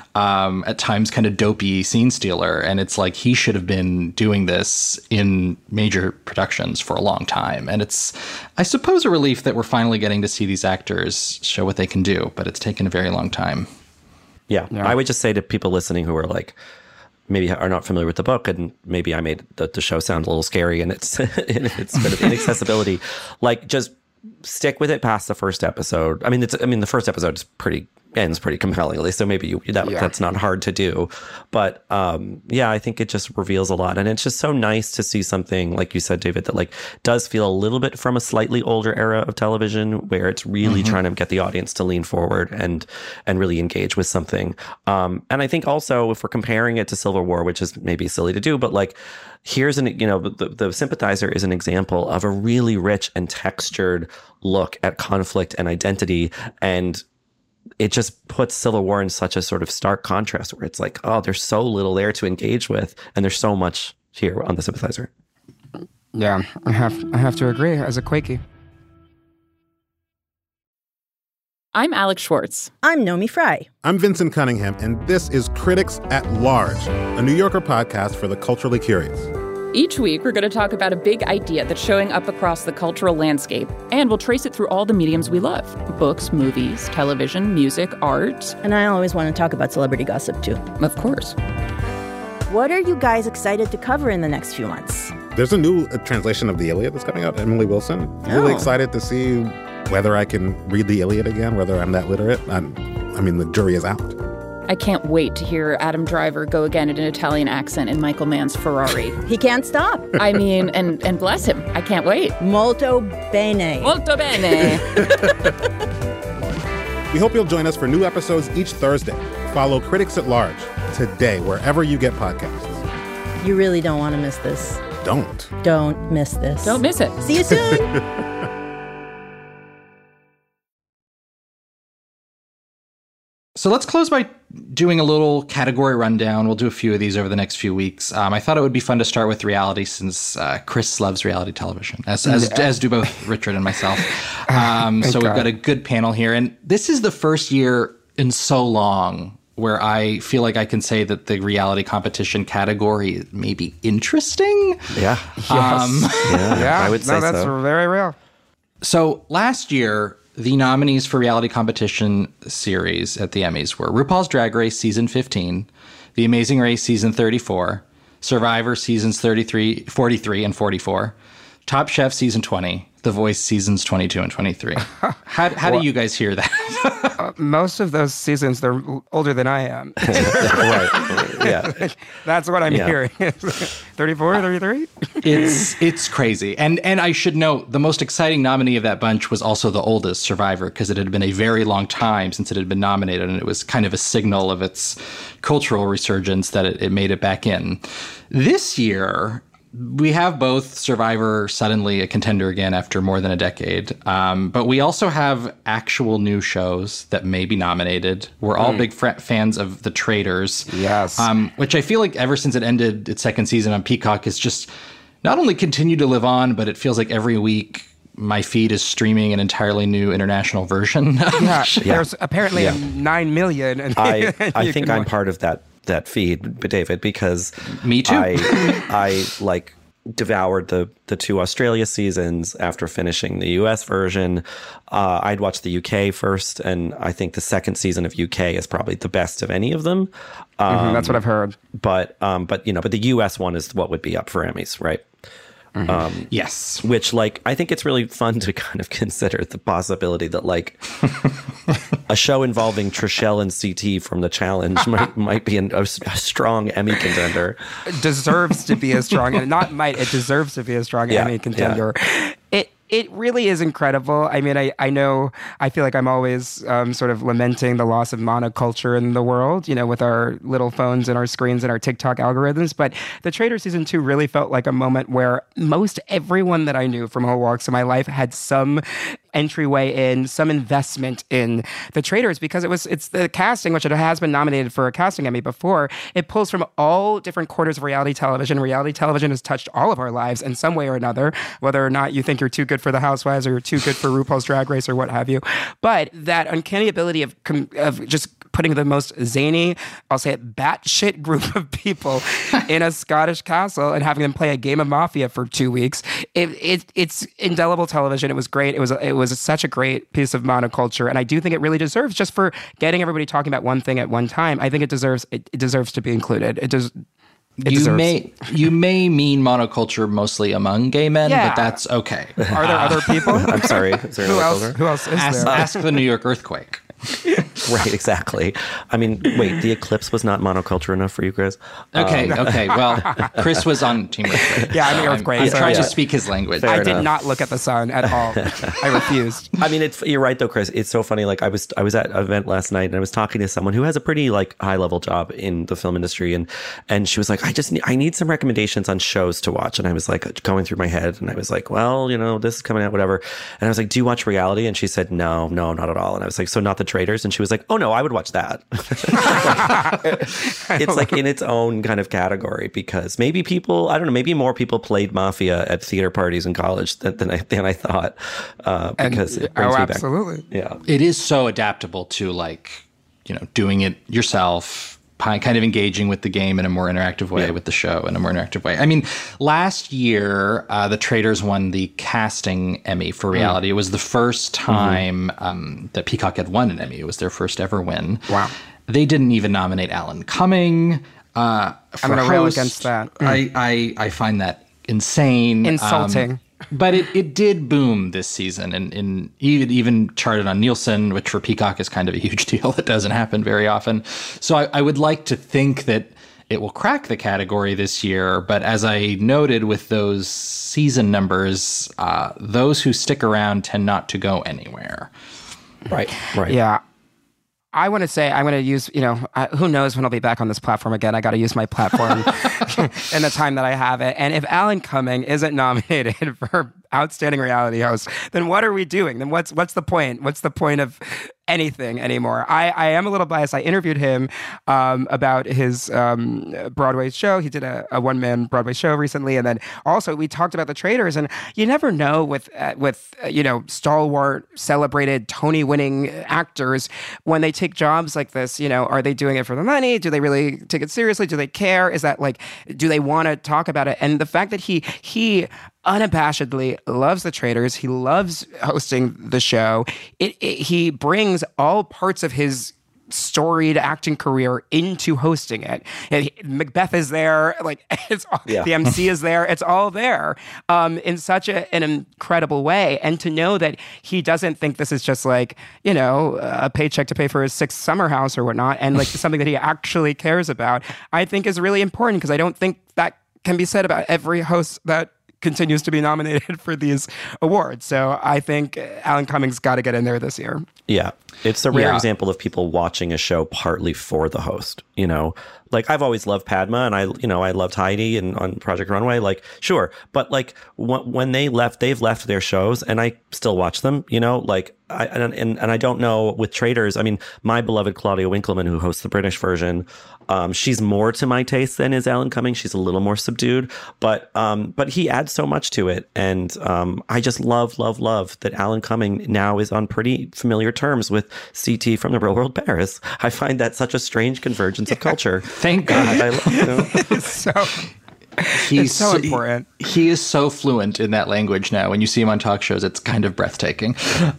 at times kind of dopey scene stealer. And it's like he should have been doing this in major productions for a long time. And it's, I suppose, a relief that we're finally getting to see these actors show what they can do, but it's taken a very long time. Yeah. I would just say to people listening who are like, maybe are not familiar with the book, and maybe I made the show sound a little scary and it's bit of inaccessibility, like, just stick with it past the first episode. The first episode ends pretty compellingly, so maybe that's not hard to do. But I think it just reveals a lot, and it's just so nice to see something like you said, David, that like does feel a little bit from a slightly older era of television, where it's really trying to get the audience to lean forward and really engage with something. And I think also, if we're comparing it to Civil War, which is maybe silly to do, but like, here's the Sympathizer is an example of a really rich and textured look at conflict and identity, and it just puts Civil War in such a sort of stark contrast, where it's like, oh, there's so little there to engage with, and there's so much here on the Sympathizer. Yeah, I have to agree as a Quakey. I'm Alex Schwartz. I'm Nomi Fry. I'm Vincent Cunningham, and this is Critics at Large, a New Yorker podcast for the culturally curious. Each week, we're going to talk about a big idea that's showing up across the cultural landscape, and we'll trace it through all the mediums we love: books, movies, television, music, art. And I always want to talk about celebrity gossip, too. Of course. What are you guys excited to cover in the next few months? There's a new translation of the Iliad that's coming out, Emily Wilson. Really excited to see whether I can read the Iliad again, whether I'm that literate. The jury is out. I can't wait to hear Adam Driver go again in an Italian accent in Michael Mann's Ferrari. He can't stop. I mean, and bless him. I can't wait. Molto bene. Molto bene. We hope you'll join us for new episodes each Thursday. Follow Critics at Large today, wherever you get podcasts. You really don't want to miss this. Don't miss this. Don't miss it. See you soon. So let's close by doing a little category rundown. We'll do a few of these over the next few weeks. I thought it would be fun to start with reality, since Chris loves reality television, as do both Richard and myself. So we've got a good panel here. And this is the first year in so long where I feel like I can say that the reality competition category may be interesting. Yeah. I would say that's very real. So last year, the nominees for reality competition series at the Emmys were RuPaul's Drag Race Season 15, The Amazing Race Season 34, Survivor Seasons 43 and 44, Top Chef Season 20, The Voice Seasons 22 and 23. How do you guys hear that? Most of those seasons, they're older than I am. Right. Yeah. That's what I'm hearing. 34, 33? It's crazy. And I should note, the most exciting nominee of that bunch was also the oldest, Survivor, because it had been a very long time since it had been nominated, and it was kind of a signal of its cultural resurgence that it made it back in. This year, we have both Survivor suddenly a contender again after more than a decade. But we also have actual new shows that may be nominated. We're all big fans of The Traitors. Yes. Which I feel like ever since it ended its second season on Peacock has just not only continued to live on, but it feels like every week my feed is streaming an entirely new international version. There's apparently 9 million. And I think I'm part of that feed, David, because me too. I like devoured the 2 Australia seasons after finishing the US version. I'd watched the UK first, and I think the second season of UK is probably the best of any of them. That's what I've heard. But the US one is what would be up for Emmys, right? Yes. Which, like, I think it's really fun to kind of consider the possibility that, like, a show involving Trishelle and CT from The Challenge might be a strong Emmy contender. It deserves to be a strong, and not might, it deserves to be a strong Emmy contender. Yeah. It really is incredible. I mean, I know, I feel like I'm always sort of lamenting the loss of monoculture in the world, you know, with our little phones and our screens and our TikTok algorithms. But The Traitors season 2 really felt like a moment where most everyone that I knew from all walks of my life had some entryway in, some investment in The Traitors, because it's the casting, which it has been nominated for a casting Emmy before. It pulls from all different quarters of reality television. Reality television has touched all of our lives in some way or another, whether or not you think you're too good for The Housewives or you're too good for RuPaul's Drag Race or what have you. But that uncanny ability of just putting the most zany, I'll say it, batshit group of people in a Scottish castle and having them play a game of Mafia for 2 weeks. It's indelible television. It was great. It was such a great piece of monoculture, and I do think it really deserves, just for getting everybody talking about one thing at one time, I think it deserves to be included. You may mean monoculture mostly among gay men, but that's okay. Are there other people? I'm sorry. Is there Who else is there? Ask the New York earthquake. Right, exactly. I mean, wait, The Eclipse was not monoculture enough for you, Chris? Okay. Well, Chris was on Team Earthquake. Yeah, I'm Earthquake. I'm trying to speak his language. I did not look at the sun at all. I refused. I mean, you're right though, Chris. It's so funny. Like I was at an event last night and I was talking to someone who has a pretty like high level job in the film industry, and she was like, I need some recommendations on shows to watch, and I was like going through my head, and I was like, well, you know, this is coming out, whatever, and I was like, do you watch reality? And she said, no, not at all. And I was like, so not The Traitors? And she was like, oh no, I would watch that. It's like in its own kind of category, because maybe people, I don't know, maybe more people played Mafia at theater parties in college than I thought, because it brings me back. Absolutely. Yeah. It is so adaptable to, like, you know, doing it yourself, kind of engaging with the game in a more interactive way, with the show in a more interactive way. I mean, last year, The Traitors won the casting Emmy for reality. It was the first time that Peacock had won an Emmy. It was their first ever win. Wow. They didn't even nominate Alan Cumming. I'm going to rail against that. I find that insane. Insulting. But it did boom this season, and even charted on Nielsen, which for Peacock is kind of a huge deal. It doesn't happen very often. So I would like to think that it will crack the category this year. But as I noted with those season numbers, those who stick around tend not to go anywhere. Right. Yeah. I want to say, I'm going to use, you know, who knows when I'll be back on this platform again. I got to use my platform in the time that I have it. And if Alan Cumming isn't nominated for Outstanding Reality Host, then what are we doing? Then what's the point? What's the point of anything anymore? I am a little biased. I interviewed him about his Broadway show. He did a one-man Broadway show recently, and then also we talked about The Traitors. And you never know with you know, stalwart, celebrated, Tony-winning actors, when they take jobs like this, you know, are they doing it for the money? Do they really take it seriously? Do they care? Is that like, do they want to talk about it? And the fact that he unabashedly loves The Traitors, he loves hosting the show. He brings all parts of his storied acting career into hosting it. Macbeth is there, like the MC is there. It's all there in such an incredible way. And to know that he doesn't think this is just like, you know, a paycheck to pay for his 6th summer house or whatnot, and like something that he actually cares about, I think is really important, because I don't think that can be said about every host that continues to be nominated for these awards. So I think Alan Cumming's got to get in there this year. Yeah. It's a rare example of people watching a show partly for the host, you know? Like, I've always loved Padma, and I loved Heidi and on Project Runway, like, sure. But like when they've left their shows, and I still watch them, you know, like, I don't know with Traitors. I mean, my beloved Claudia Winkleman, who hosts the British version, she's more to my taste than is Alan Cumming. She's a little more subdued, but he adds so much to it. And I just love that Alan Cumming now is on pretty familiar terms with CT from the Real World Paris. I find that such a strange convergence of culture. Thank God. I love him. It's so important. He is so fluent in that language now. When you see him on talk shows, it's kind of breathtaking.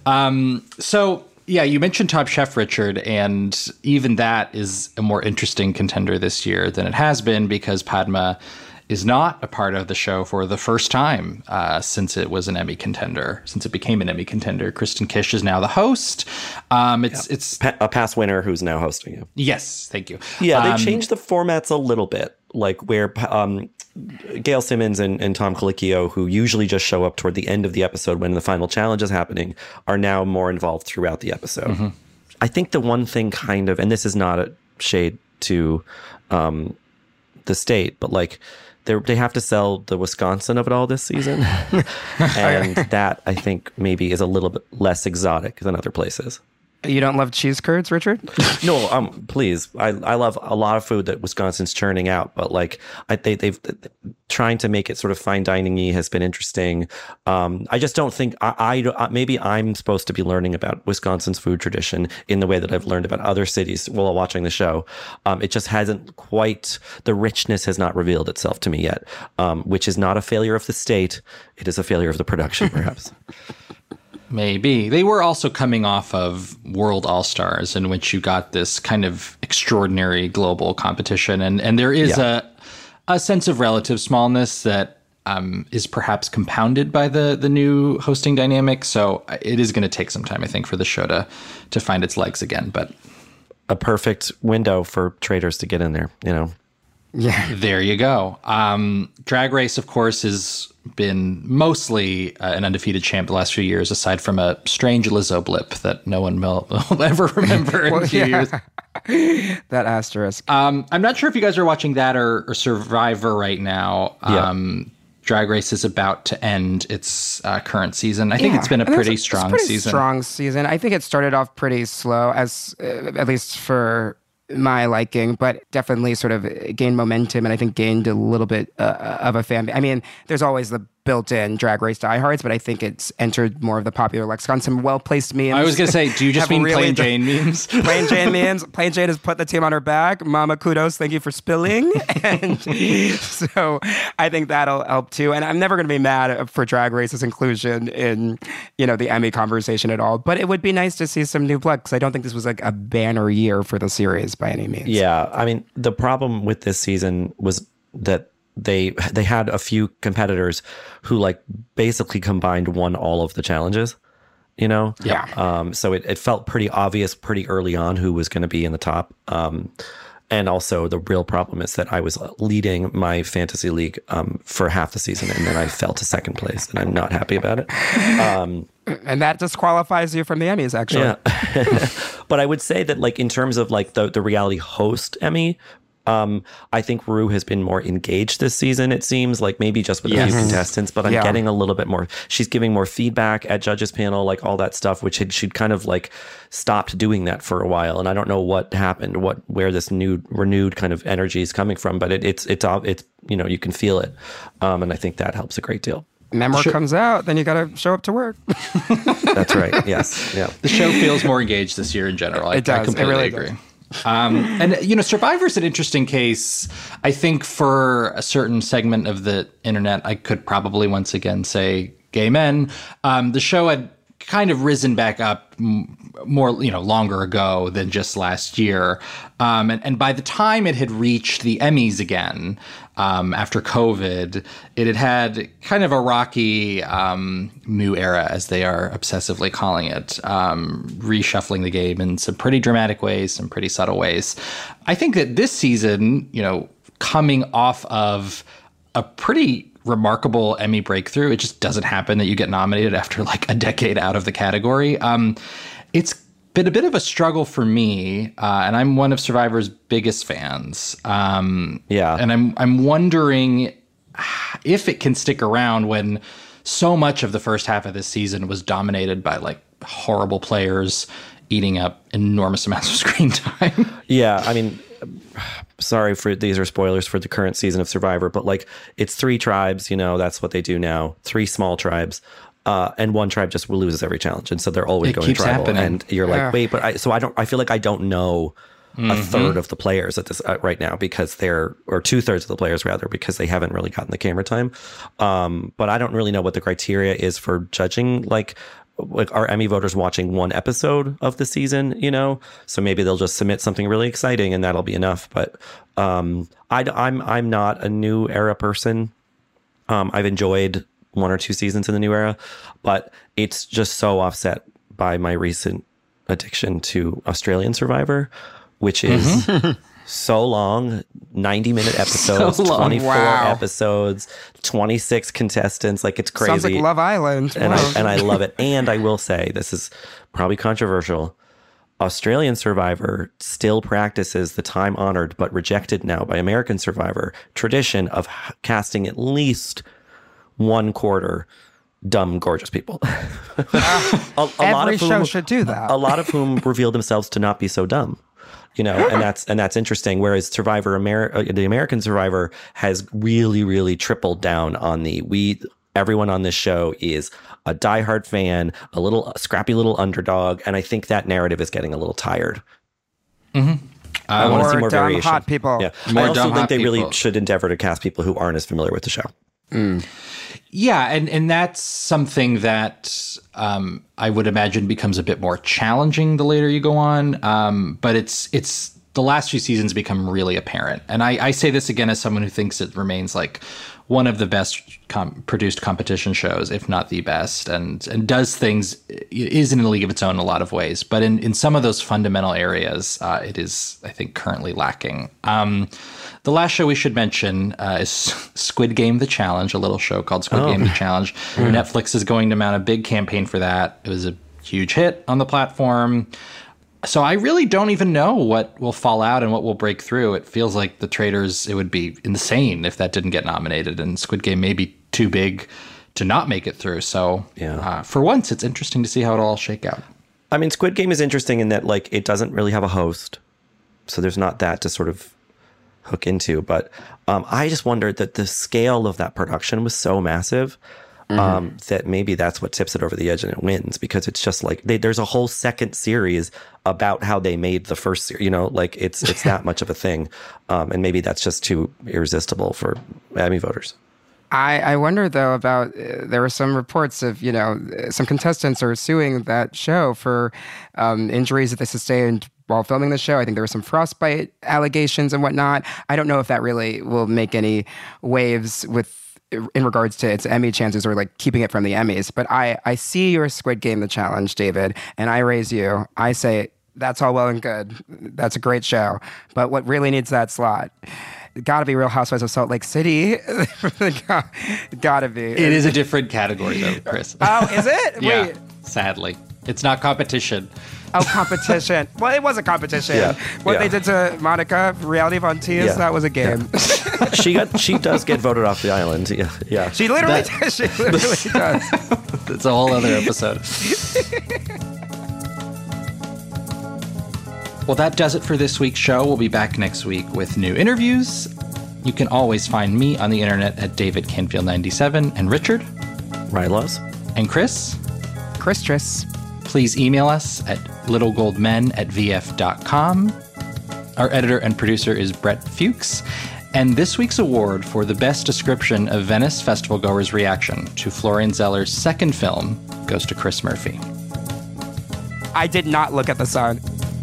So, yeah, you mentioned Top Chef, Richard, and even that is a more interesting contender this year than it has been because Padma is not a part of the show for the first time since it was an Emmy contender, since it became an Emmy contender. Kristen Kish is now the host. It's a past winner who's now hosting it. Yes, thank you. Yeah, they changed the formats a little bit, like where Gail Simmons and Tom Colicchio, who usually just show up toward the end of the episode when the final challenge is happening, are now more involved throughout the episode. Mm-hmm. I think the one thing kind of, and this is not a shade to the state, but like, they have to sell the Wisconsin of it all this season. And that, I think, maybe is a little bit less exotic than other places. You don't love cheese curds, Richard? No, please. I love a lot of food that Wisconsin's churning out, but like they've trying to make it sort of fine dining-y has been interesting. I just don't think maybe I'm supposed to be learning about Wisconsin's food tradition in the way that I've learned about other cities while watching the show. It just hasn't quite, the richness has not revealed itself to me yet, which is not a failure of the state. It is a failure of the production, perhaps. Maybe. They were also coming off of World All-Stars, in which you got this kind of extraordinary global competition. And there is a sense of relative smallness that is perhaps compounded by the new hosting dynamic. So it is going to take some time, I think, for the show to find its legs again. But a perfect window for Traitors to get in there, you know? Yeah. There you go. Drag Race, of course, has been mostly an undefeated champ the last few years, aside from a strange Lizzo blip that no one will ever remember in a few years. That asterisk. I'm not sure if you guys are watching that or Survivor right now. Drag Race is about to end its current season. I think it's been a pretty strong season. Strong season. I think it started off pretty slow, as at least for my liking, but definitely sort of gained momentum, and I think gained a little bit of a fan base. I mean, there's always the built-in Drag Race diehards, but I think it's entered more of the popular lexicon. Some well-placed memes. I was going to say, do you just mean Plain Jane memes? Plain Jane memes. Plain Jane has put the team on her back. Mama kudos, thank you for spilling. And so I think that'll help too. And I'm never going to be mad for Drag Race's inclusion in, the Emmy conversation at all. But it would be nice to see some new blood, because I don't think this was like a banner year for the series by any means. Yeah, I mean, the problem with this season was that they had a few competitors who like basically combined won all of the challenges, Yeah. So it felt pretty obvious pretty early on who was going to be in the top. And also the real problem is that I was leading my fantasy league for half the season, and then I fell to second place, and I'm not happy about it. And that disqualifies you from the Emmys, actually. Yeah. But I would say that, like, in terms of like the reality host Emmy, I think Rue has been more engaged this season, it seems, like maybe just with a few contestants, but I'm getting a little bit more, she's giving more feedback at judges panel, like all that stuff, which she'd kind of like stopped doing that for a while. And I don't know what happened, where this renewed kind of energy is coming from, but it's you can feel it. And I think that helps a great deal. Memoir comes out, then you got to show up to work. That's right. Yes. Yeah. The show feels more engaged this year in general. It does. I completely really agree. Does. And Survivor's an interesting case. I think for a certain segment of the internet, I could probably once again say gay men. The show had kind of risen back up more, longer ago than just last year. And by the time it had reached the Emmys again, after COVID, it had kind of a rocky new era, as they are obsessively calling it, reshuffling the game in some pretty dramatic ways, some pretty subtle ways. I think that this season, coming off of a pretty remarkable Emmy breakthrough, it just doesn't happen that you get nominated after like a decade out of the category. It's been a bit of a struggle for me, and I'm one of Survivor's biggest fans. And I'm wondering if it can stick around when so much of the first half of this season was dominated by like horrible players eating up enormous amounts of screen time. Yeah, I mean, sorry for these are spoilers for the current season of Survivor, but like it's 3 tribes, you know, that's what they do now. 3 small tribes. And one tribe just loses every challenge, and so they're always going tribal. Happening. And you're like, wait, but I feel like I don't know a third of the players at this right now because or 2/3 of the players rather, because they haven't really gotten the camera time. But I don't really know what the criteria is for judging. Like are Emmy voters watching one episode of the season? You know, so maybe they'll just submit something really exciting, and that'll be enough. But I'm not a new era person. I've enjoyed 1 or 2 seasons in the new era, but it's just so offset by my recent addiction to Australian Survivor, which is so long, 90-minute episodes, 24 episodes, 26 contestants. Like, it's crazy. Sounds like Love Island. And I love it. And I will say, this is probably controversial, Australian Survivor still practices the time-honored but rejected now by American Survivor tradition of casting at least 1/4 dumb, gorgeous people. Every show should do that. A lot of whom reveal themselves to not be so dumb, you know, and that's interesting. Whereas the American Survivor has really, really tripled down on everyone on this show is a diehard fan, a scrappy little underdog, and I think that narrative is getting a little tired. I want to see more variation. Hot people. Yeah, I also think they really should endeavor to cast people who aren't as familiar with the show. Yeah, and that's something that I would imagine becomes a bit more challenging the later you go on. But it's the last few seasons become really apparent. And I say this again as someone who thinks it remains like one of the best produced competition shows, if not the best, and does things, is in a league of its own in a lot of ways. But in some of those fundamental areas, it is, I think, currently lacking. The last show we should mention is Squid Game The Challenge, a little show called Squid Game The Challenge. Netflix is going to mount a big campaign for that. It was a huge hit on the platform. So I really don't even know what will fall out and what will break through. It feels like The Traitors, it would be insane if that didn't get nominated, and Squid Game may be too big to not make it through. So for once, it's interesting to see how it'll all shake out. I mean, Squid Game is interesting in that, like, it doesn't really have a host. So there's not that to sort of hook into. But I just wondered that the scale of that production was so massive that maybe that's what tips it over the edge and it wins, because it's just like there's a whole second series about how they made the first series, you know, like it's that much of a thing. And maybe that's just too irresistible for Emmy voters. I wonder, though, about there were some reports of, you know, some contestants are suing that show for injuries that they sustained while filming the show. I think there were some frostbite allegations and whatnot. I don't know if that really will make any waves in regards to its Emmy chances or like keeping it from the Emmys. But I see your Squid Game The Challenge, David, and I raise you. I say that's all well and good. That's a great show. But what really needs that slot? Gotta be Real Housewives of Salt Lake City. Gotta be. It is a different category, though, Chris. Oh, is it? Yeah, Wait. sadly. It's not competition. Oh, competition. Well, it was a competition. Yeah. What they did to Monica, Reality Von Teese, that was a game. Yeah. She does get voted off the island. Yeah. She literally does. She literally does. It's a whole other episode. Well, that does it for this week's show. We'll be back next week with new interviews. You can always find me on the internet at David Canfield97 and Richard. Rylos. And Chris. Christris. Please email us at littlegoldmen@vf.com. Our editor and producer is Brett Fuchs. And this week's award for the best description of Venice Festival goers' reaction to Florian Zeller's second film goes to Chris Murphy. I did not look at the sun.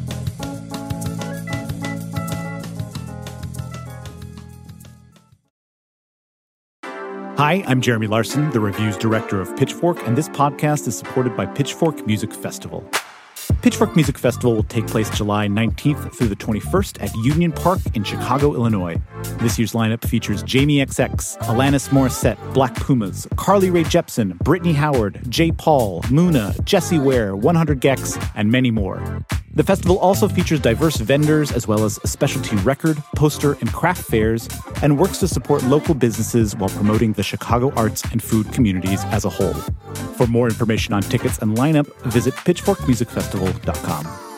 Hi, I'm Jeremy Larson, the reviews director of Pitchfork, and this podcast is supported by Pitchfork Music Festival. Pitchfork Music Festival will take place July 19th through the 21st at Union Park in Chicago, Illinois. This year's lineup features Jamie XX, Alanis Morissette, Black Pumas, Carly Rae Jepsen, Brittany Howard, J. Paul, Muna, Jessie Ware, 100 Gex, and many more. The festival also features diverse vendors as well as specialty record, poster, and craft fairs, and works to support local businesses while promoting the Chicago arts and food communities as a whole. For more information on tickets and lineup, visit pitchforkmusicfestival.com.